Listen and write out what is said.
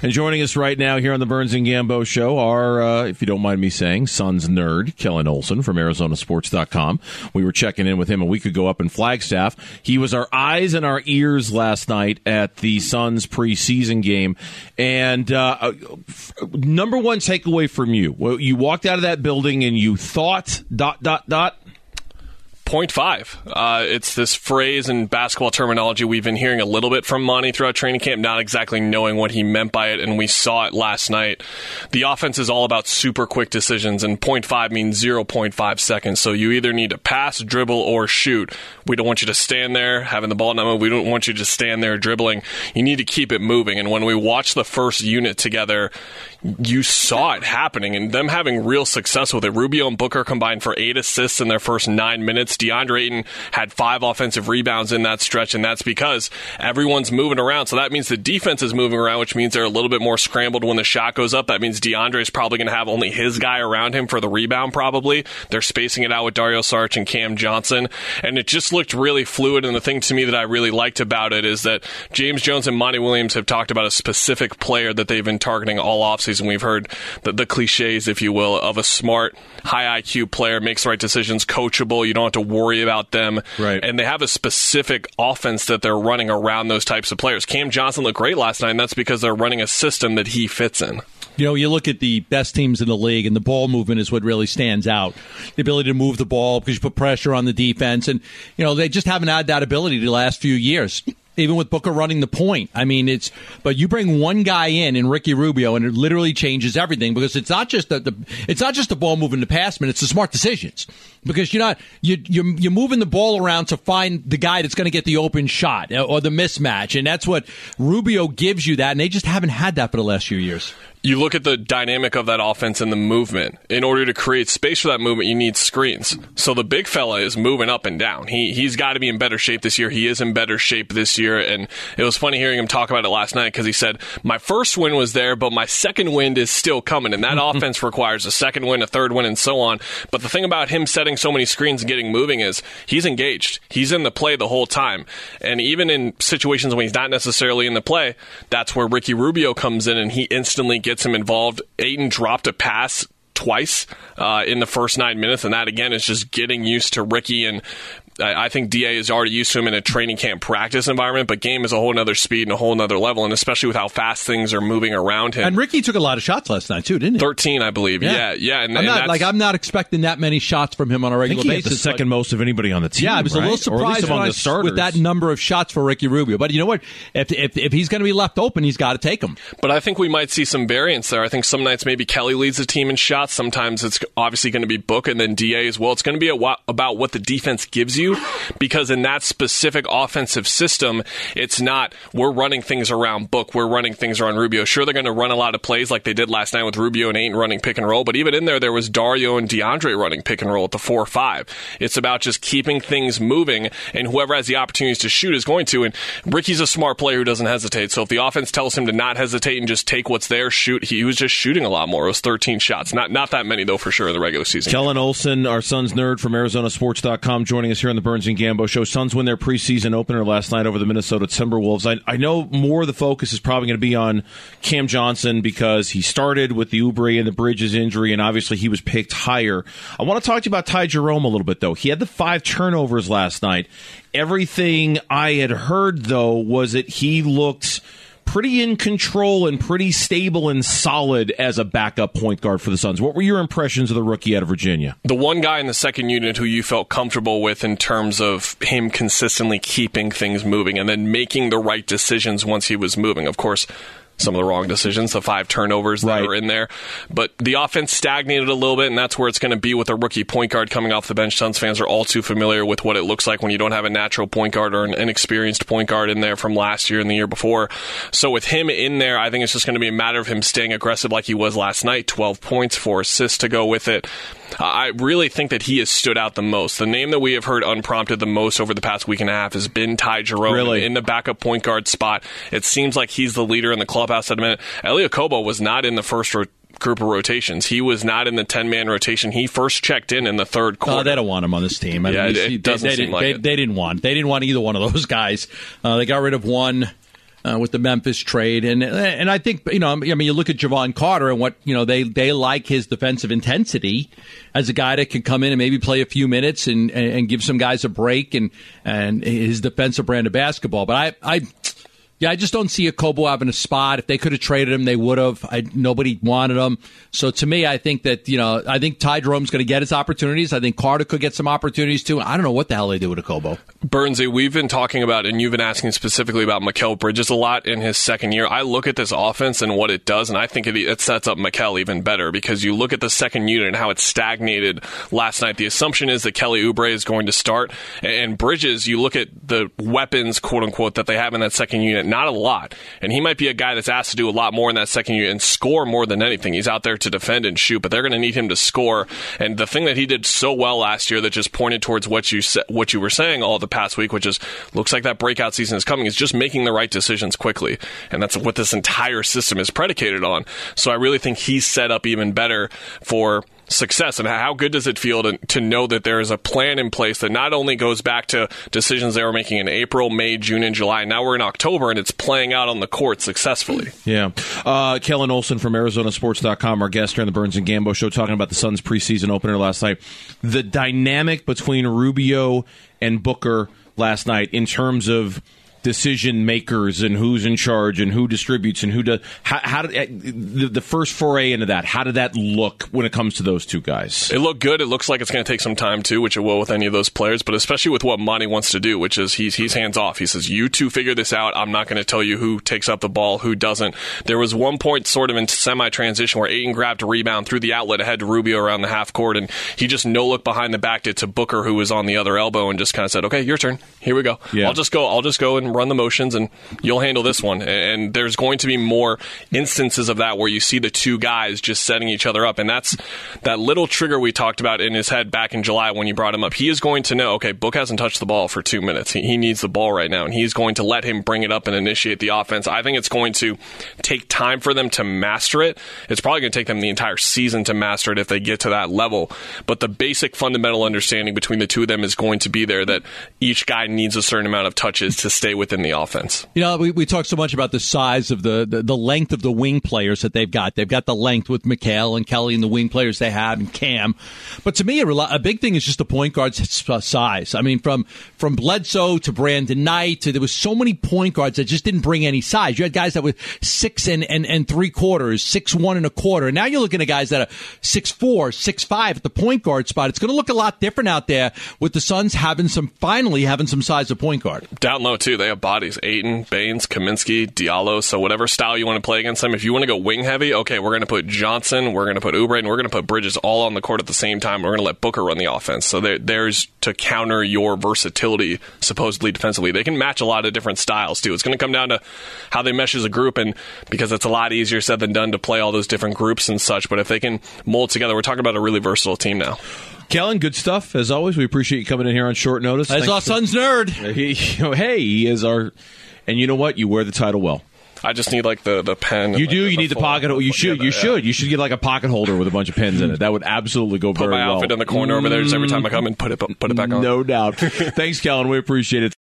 And joining us right now here on the Burns and Gambo Show are, if you don't mind me saying, Suns nerd, Kellen Olson from ArizonaSports.com. We were checking in with him a week ago up in Flagstaff. He was our eyes and our ears last night at the Suns preseason game. And number one takeaway from you, well, you walked out of that building and you thought ... 0.5. It's this phrase in basketball terminology we've been hearing a little bit from Monty throughout training camp, not exactly knowing what he meant by it, and we saw it last night. The offense is all about super quick decisions, and 0.5 means 0.5 seconds, so you either need to pass, dribble, or shoot. We don't want you to stand there having the ball not move. We don't want you to stand there dribbling. You need to keep it moving, and when we watched the first unit together, you saw it happening, and them having real success with it. Rubio and Booker combined for 8 assists in their first 9 minutes. DeAndre Ayton had 5 offensive rebounds in that stretch, and that's because everyone's moving around. So that means the defense is moving around, which means they're a little bit more scrambled when the shot goes up. That means DeAndre is probably going to have only his guy around him for the rebound, probably. They're spacing it out with Dario Saric and Cam Johnson, and it just looked really fluid. And the thing to me that I really liked about it is that James Jones and Monty Williams have talked about a specific player that they've been targeting all offseason. We've heard the cliches, if you will, of a smart, high IQ player, makes the right decisions, coachable, you don't have to worry about them. Right. And they have a specific offense that they're running around those types of players. Cam Johnson looked great last night, and that's because they're running a system that he fits in. You know, you look at the best teams in the league, and the ball movement is what really stands out. The ability to move the ball because you put pressure on the defense. And, you know, they just haven't had that ability the last few years. Even with Booker running the point. I mean, but you bring one guy in Ricky Rubio, and it literally changes everything, because it's not just the ball moving the passman, it's the smart decisions. Because you're moving the ball around to find the guy that's going to get the open shot or the mismatch, and that's what Rubio gives you that, and they just haven't had that for the last few years. You look at the dynamic of that offense and the movement. In order to create space for that movement, you need screens. So the big fella is moving up and down. He's got to be in better shape this year. He is in better shape this year. And it was funny hearing him talk about it last night, because he said, my first win was there, but my second wind is still coming. And that offense requires a second win, a third win, and so on. But the thing about him setting so many screens and getting moving is he's engaged. He's in the play the whole time. And even in situations when he's not necessarily in the play, that's where Ricky Rubio comes in, and he instantly gets him involved. Ayton dropped a pass twice in the first 9 minutes, and that again is just getting used to Ricky. And I think DA is already used to him in a training camp practice environment, but game is a whole other speed and a whole other level, and especially with how fast things are moving around him. And Ricky took a lot of shots last night too, didn't he? 13, I believe. Yeah. And I'm not expecting that many shots from him on a regular basis. I think he had the second most of anybody on the team. Yeah, I was a little surprised with that number of shots for Ricky Rubio. But you know what? If he's going to be left open, he's got to take them. But I think we might see some variance there. I think some nights maybe Kelly leads the team in shots. Sometimes it's obviously going to be Book and then DA as well. It's going to be about what the defense gives you, because in that specific offensive system, it's not we're running things around Book, we're running things around Rubio. Sure, they're going to run a lot of plays like they did last night with Rubio and Ayton running pick and roll, but even in there was Dario and DeAndre running pick and roll at the 4-5. It's about just keeping things moving, and whoever has the opportunities to shoot is going to. And Ricky's a smart player who doesn't hesitate, so if the offense tells him to not hesitate and just take what's there, shoot, he was just shooting a lot more. It was 13 shots. Not that many, though, for sure, in the regular season. Kellen Olson, our Suns nerd from ArizonaSports.com, joining us here on the Burns and Gambo Show. Suns win their preseason opener last night over the Minnesota Timberwolves. I know more of the focus is probably going to be on Cam Johnson, because he started with the Oubre and the Bridges injury, and obviously he was picked higher. I want to talk to you about Ty Jerome a little bit, though. He had the 5 turnovers last night. Everything I had heard, though, was that he looked pretty in control and pretty stable and solid as a backup point guard for the Suns. What were your impressions of the rookie out of Virginia? The one guy in the second unit who you felt comfortable with in terms of him consistently keeping things moving and then making the right decisions once he was moving. Of course, some of the wrong decisions, the 5 turnovers that were in there. But the offense stagnated a little bit, and that's where it's going to be with a rookie point guard coming off the bench. Suns fans are all too familiar with what it looks like when you don't have a natural point guard or an experienced point guard in there from last year and the year before. So with him in there, I think it's just going to be a matter of him staying aggressive like he was last night. 12 points, 4 assists to go with it. I really think that he has stood out the most. The name that we have heard unprompted the most over the past week and a half has been Ty Jerome in the backup point guard spot. It seems like he's the leader in the clubhouse at a minute. Elie Okobo was not in the first group of rotations. He was not in the 10-man rotation. He first checked in the third quarter. Oh, they don't want him on this team. It doesn't seem like it. They didn't want either one of those guys. They got rid of one with the Memphis trade. And I think, you look at Javon Carter and what, they like his defensive intensity as a guy that can come in and maybe play a few minutes and give some guys a break and his defensive brand of basketball. But I just don't see Okobo having a spot. If they could have traded him, they would have. Nobody wanted him. So to me, I think that, I think Ty Jerome's going to get his opportunities. I think Carter could get some opportunities too. I don't know what the hell they do with Okobo. Burnsy, we've been talking about, and you've been asking specifically about Mikal Bridges a lot in his second year. I look at this offense and what it does, and I think it sets up Mikal even better, because you look at the second unit and how it stagnated last night. The assumption is that Kelly Oubre is going to start, and Bridges, you look at the weapons, quote-unquote, that they have in that second unit, not a lot. And he might be a guy that's asked to do a lot more in that second unit and score more than anything. He's out there to defend and shoot, but they're going to need him to score. And the thing that he did so well last year that just pointed towards what you were saying all the past week, which is looks like that breakout season is coming, is just making the right decisions quickly. And that's what this entire system is predicated on. So I really think he's set up even better for success. And how good does it feel to know that there is a plan in place that not only goes back to decisions they were making in April, May, June, and July. Now we're in October, and it's playing out on the court successfully. Yeah. Kellen Olson from ArizonaSports.com, our guest here on the Burns and Gambo Show, talking about the Suns' preseason opener last night. The dynamic between Rubio and Booker last night in terms of decision makers and who's in charge and who distributes and who does. How did the first foray into that? How did that look when it comes to those two guys? It looked good. It looks like it's going to take some time too, which it will with any of those players. But especially with what Monty wants to do, which is he's hands off. He says, "You two figure this out. I'm not going to tell you who takes up the ball, who doesn't." There was one point, sort of in semi-transition, where Ayton grabbed a rebound, threw the outlet ahead to Rubio around the half court, and he just no look behind the back to Booker, who was on the other elbow, and just kind of said, "Okay, your turn. Here we go. Yeah. I'll just go and run the motions, and you'll handle this one." And there's going to be more instances of that where you see the two guys just setting each other up. And that's that little trigger we talked about in his head back in July when you brought him up. He is going to know, okay, Book hasn't touched the ball for 2 minutes. He needs the ball right now, and he's going to let him bring it up and initiate the offense. I think it's going to take time for them to master it. It's probably going to take them the entire season to master it if they get to that level. But the basic fundamental understanding between the two of them is going to be there, that each guy needs a certain amount of touches to stay within the offense. We talk so much about the size of the length of the wing players that they've got. They've got the length with Mikal and Kelly and the wing players they have and Cam. But to me, a big thing is just the point guard's size. I mean, from Bledsoe to Brandon Knight there was so many point guards that just didn't bring any size. You had guys that were 6 and 3/4, 6'1" and 1/4. And now you're looking at guys that are 6'4", 6'5" at the point guard spot. It's going to look a lot different out there with the Suns finally having some size of point guard. Down low, too. They have bodies. Ayton, Baines, Kaminsky, Diallo. So whatever style you want to play against them, if you want to go wing heavy, okay, we're going to put Johnson, we're going to put Oubre, and we're going to put Bridges all on the court at the same time. We're going to let Booker run the offense. So there's to counter your versatility, supposedly defensively. They can match a lot of different styles, too. It's going to come down to how they mesh as a group, and because it's a lot easier said than done to play all those different groups and such. But if they can mold together, we're talking about a really versatile team now. Kellen, good stuff, as always. We appreciate you coming in here on short notice. As our Suns nerd. He is our... And you know what? You wear the title well. I just need like the pen. You do. You need the pocket. You should. You should get like a pocket holder with a bunch of pens in it. That would absolutely go very well. Put my outfit in the corner over there just every time I come and put it back on. No doubt. Thanks, Kellen. We appreciate it.